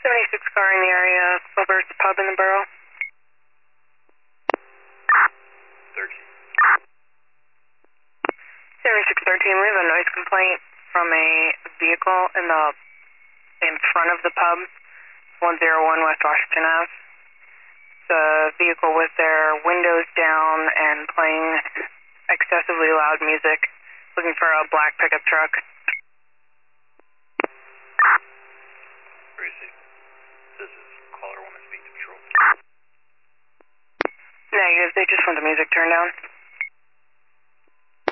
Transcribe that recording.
76 car in the area, over at the pub in the borough. 13. 7613, we have a noise complaint from a vehicle in front of the pub, 101 West Washington Ave. The vehicle with their windows down and playing excessively loud music, looking for a black pickup truck. Receive. This is caller 1 to speak to patrol. Negative, they just want the music turned down.